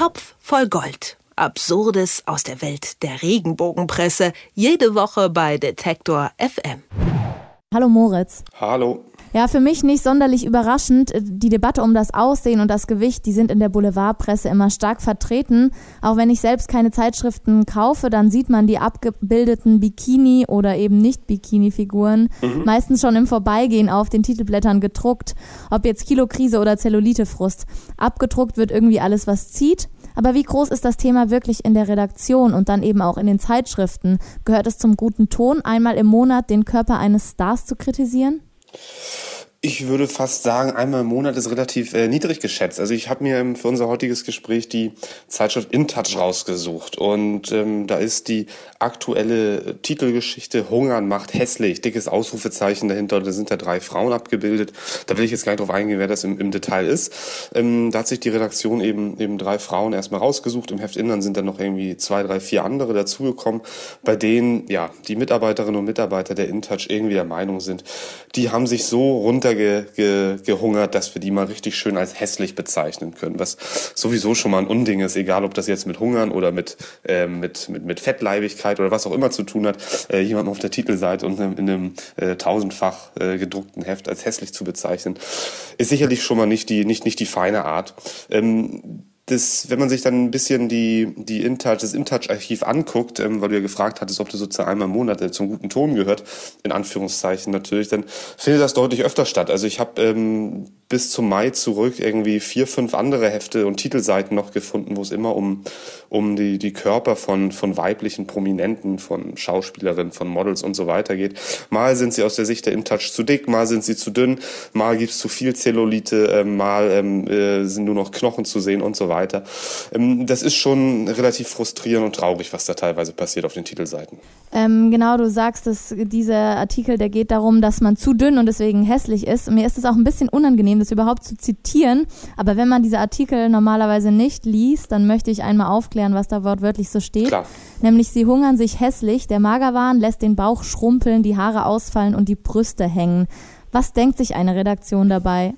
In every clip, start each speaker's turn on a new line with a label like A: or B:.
A: Topf voll Gold. Absurdes aus der Welt der Regenbogenpresse. Jede Woche bei Detektor FM.
B: Hallo Moritz.
C: Hallo.
B: Ja, für mich nicht sonderlich überraschend. Die Debatte um das Aussehen und das Gewicht, die sind in der Boulevardpresse immer stark vertreten. Auch wenn ich selbst keine Zeitschriften kaufe, dann sieht man die abgebildeten Bikini- oder eben Nicht-Bikini-Figuren meistens schon im Vorbeigehen auf den Titelblättern gedruckt. Ob jetzt Kilokrise oder Zellulitefrust. Abgedruckt wird irgendwie alles, was zieht. Aber wie groß ist das Thema wirklich in der Redaktion und dann eben auch in den Zeitschriften? Gehört es zum guten Ton, einmal im Monat den Körper eines Stars zu kritisieren?
C: Ich würde fast sagen, einmal im Monat ist relativ niedrig geschätzt. Also ich habe mir für unser heutiges Gespräch die Zeitschrift InTouch rausgesucht und da ist die aktuelle Titelgeschichte Hungern macht hässlich, dickes Ausrufezeichen dahinter, da sind da 3 Frauen abgebildet. Da will ich jetzt gar nicht drauf eingehen, wer das im Detail ist. Da hat sich die Redaktion eben 3 Frauen erstmal rausgesucht. Im Heft Innern sind dann noch irgendwie 2, 3, 4 andere dazugekommen, bei denen ja die Mitarbeiterinnen und Mitarbeiter der InTouch irgendwie der Meinung sind, die haben sich so runtergehungert, dass wir die mal richtig schön als hässlich bezeichnen können, was sowieso schon mal ein Unding ist, egal ob das jetzt mit Hungern oder mit Fettleibigkeit oder was auch immer zu tun hat, jemanden auf der Titelseite und in einem 1000-fach gedruckten Heft als hässlich zu bezeichnen, ist sicherlich schon mal nicht die feine Art. Wenn man sich dann ein bisschen das InTouch-Archiv anguckt, weil du ja gefragt hattest, ob das sozusagen einmal im Monat zum guten Ton gehört, in Anführungszeichen natürlich, dann findet das deutlich öfter statt. Also ich habe bis zum Mai zurück irgendwie 4, 5 andere Hefte und Titelseiten noch gefunden, wo es immer um die Körper von weiblichen Prominenten, von Schauspielerinnen, von Models und so weiter geht. Mal sind sie aus der Sicht der InTouch zu dick, mal sind sie zu dünn, mal gibt's zu viel Zellulite, mal sind nur noch Knochen zu sehen und so weiter. Das ist schon relativ frustrierend und traurig, was da teilweise passiert auf den Titelseiten.
B: Genau, du sagst, dass dieser Artikel, der geht darum, dass man zu dünn und deswegen hässlich ist. Mir ist es auch ein bisschen unangenehm, das überhaupt zu zitieren. Aber wenn man diese Artikel normalerweise nicht liest, dann möchte ich einmal aufklären, was da wortwörtlich so steht.
C: Klar.
B: Nämlich, sie hungern sich hässlich, der Magerwahn lässt den Bauch schrumpeln, die Haare ausfallen und die Brüste hängen. Was denkt sich eine Redaktion dabei?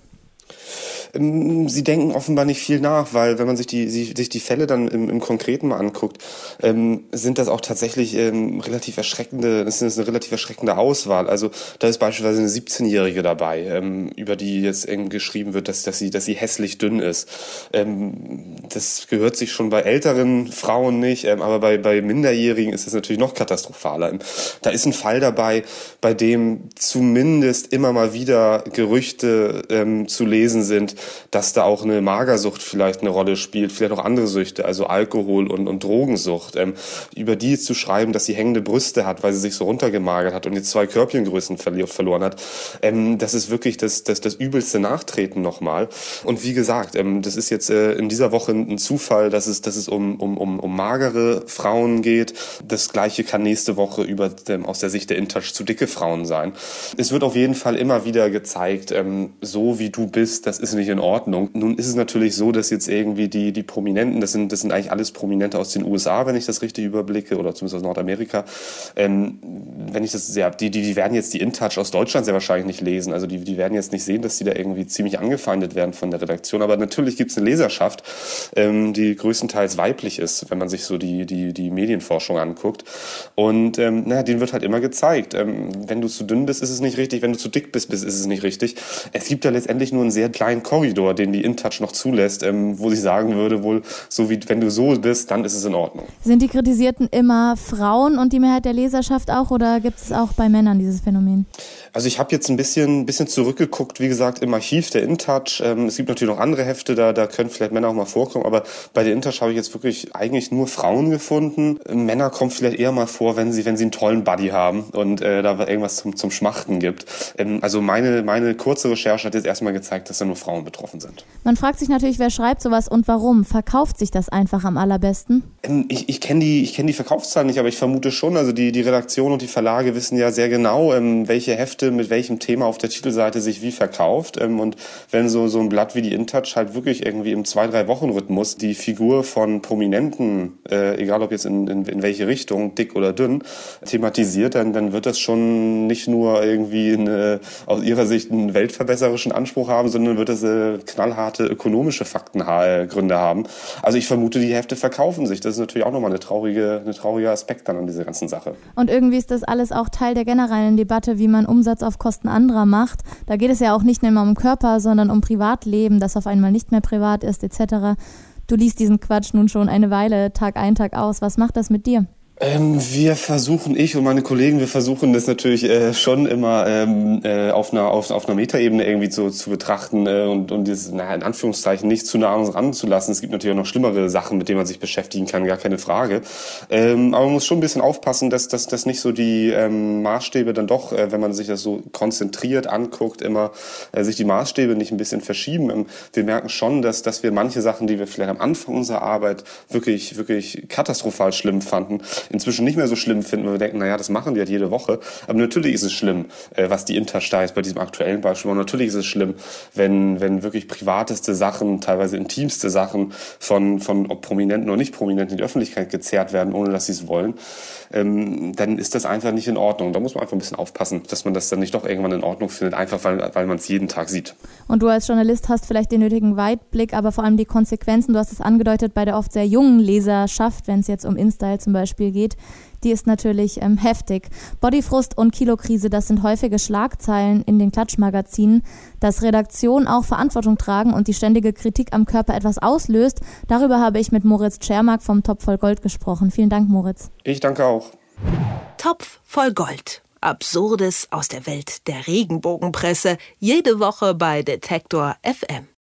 C: Sie denken offenbar nicht viel nach, weil wenn man sich die Fälle dann im Konkreten mal anguckt, sind das auch tatsächlich das ist eine relativ erschreckende Auswahl. Also da ist beispielsweise eine 17-Jährige dabei, über die jetzt geschrieben wird, dass sie hässlich dünn ist. Das gehört sich schon bei älteren Frauen nicht, aber bei Minderjährigen ist es natürlich noch katastrophaler. Da ist ein Fall dabei, bei dem zumindest immer mal wieder Gerüchte zu lesen sind, dass da auch eine Magersucht vielleicht eine Rolle spielt, vielleicht auch andere Süchte, also Alkohol und Drogensucht. Über die zu schreiben, dass sie hängende Brüste hat, weil sie sich so runtergemagert hat und jetzt 2 Körbchengrößen verloren hat, das ist wirklich das übelste Nachtreten nochmal. Und wie gesagt, das ist jetzt in dieser Woche ein Zufall, dass es um magere Frauen geht. Das Gleiche kann nächste Woche aus der Sicht der InTouch zu dicke Frauen sein. Es wird auf jeden Fall immer wieder gezeigt, so wie du bist, das ist nicht in Ordnung. Nun ist es natürlich so, dass jetzt irgendwie die Prominenten, das sind eigentlich alles Prominente aus den USA, wenn ich das richtig überblicke, oder zumindest aus Nordamerika. Die werden jetzt die InTouch aus Deutschland sehr wahrscheinlich nicht lesen. Also die werden jetzt nicht sehen, dass die da irgendwie ziemlich angefeindet werden von der Redaktion. Aber natürlich gibt es eine Leserschaft, die größtenteils weiblich ist, wenn man sich so die Medienforschung anguckt. Und denen wird halt immer gezeigt, wenn du zu dünn bist, ist es nicht richtig. Wenn du zu dick bist, ist es nicht richtig. Es gibt ja letztendlich nur einen sehr kleinen Korridor, den die InTouch noch zulässt, wo sie sagen würde, wohl, so wie wenn du so bist, dann ist es in Ordnung.
B: Sind die Kritisierten immer Frauen und die Mehrheit der Leserschaft auch, oder gibt es auch bei Männern dieses Phänomen?
C: Also ich habe jetzt ein bisschen zurückgeguckt, wie gesagt, im Archiv der InTouch. Es gibt natürlich noch andere Hefte, da können vielleicht Männer auch mal vorkommen, aber bei der InTouch habe ich jetzt wirklich eigentlich nur Frauen gefunden. Männer kommen vielleicht eher mal vor, wenn sie einen tollen Buddy haben und da irgendwas zum Schmachten gibt. Also meine kurze Recherche hat jetzt erstmal gezeigt, dass da nur Frauen betroffen sind.
B: Man fragt sich natürlich, wer schreibt sowas und warum? Verkauft sich das einfach am allerbesten?
C: Ich kenne die Verkaufszahlen nicht, aber ich vermute schon, also die Redaktion und die Verlage wissen ja sehr genau, welche Hefte mit welchem Thema auf der Titelseite sich wie verkauft. Und wenn so ein Blatt wie die InTouch halt wirklich irgendwie im 2-3-Wochen-Rhythmus die Figur von Prominenten, egal ob jetzt in welche Richtung, dick oder dünn, thematisiert, dann wird das schon nicht nur irgendwie aus ihrer Sicht einen weltverbesserischen Anspruch haben, sondern wird es knallharte ökonomische Faktengründe haben. Also ich vermute, die Hefte verkaufen sich. Das ist natürlich auch nochmal ein trauriger Aspekt dann an dieser ganzen Sache.
B: Und irgendwie ist das alles auch Teil der generellen Debatte, wie man Umsatz auf Kosten anderer macht. Da geht es ja auch nicht nur um Körper, sondern um Privatleben, das auf einmal nicht mehr privat ist etc. Du liest diesen Quatsch nun schon eine Weile, Tag ein, Tag aus. Was macht das mit dir?
C: Ich und meine Kollegen, wir versuchen das natürlich schon immer auf einer Metaebene irgendwie zu betrachten und dieses, in Anführungszeichen, nicht zu nah an uns ranzulassen. Es gibt natürlich auch noch schlimmere Sachen, mit denen man sich beschäftigen kann, gar keine Frage. Aber man muss schon ein bisschen aufpassen, dass nicht so die Maßstäbe dann doch, wenn man sich das so konzentriert anguckt, immer sich die Maßstäbe nicht ein bisschen verschieben. Wir merken schon, dass wir manche Sachen, die wir vielleicht am Anfang unserer Arbeit wirklich katastrophal schlimm fanden, inzwischen nicht mehr so schlimm finden, weil wir denken, naja, das machen die halt jede Woche. Aber natürlich ist es schlimm, was die Intersta ist bei diesem aktuellen Beispiel. Und natürlich ist es schlimm, wenn wirklich privateste Sachen, teilweise intimste Sachen von ob Prominenten oder nicht Prominenten in die Öffentlichkeit gezerrt werden, ohne dass sie es wollen. Dann ist das einfach nicht in Ordnung. Da muss man einfach ein bisschen aufpassen, dass man das dann nicht doch irgendwann in Ordnung findet, einfach weil man es jeden Tag sieht.
B: Und du als Journalist hast vielleicht den nötigen Weitblick, aber vor allem die Konsequenzen, du hast es angedeutet, bei der oft sehr jungen Leserschaft, wenn es jetzt um InStyle zum Beispiel geht, die ist natürlich heftig. Bodyfrust und Kilokrise, das sind häufige Schlagzeilen in den Klatschmagazinen. Dass Redaktionen auch Verantwortung tragen und die ständige Kritik am Körper etwas auslöst, darüber habe ich mit Moritz Czermak vom Topf voll Gold gesprochen. Vielen Dank, Moritz.
C: Ich danke auch.
A: Topf voll Gold. Absurdes aus der Welt der Regenbogenpresse. Jede Woche bei Detektor FM.